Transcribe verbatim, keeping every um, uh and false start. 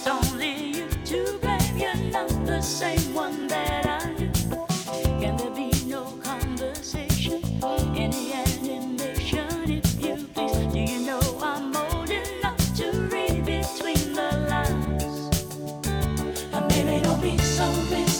only you to blame. You're not the same one that I knew. Can there be no conversation? Any animation, if you please? Do you know I'm old enough to read between the lines? Or maybe don't be so big.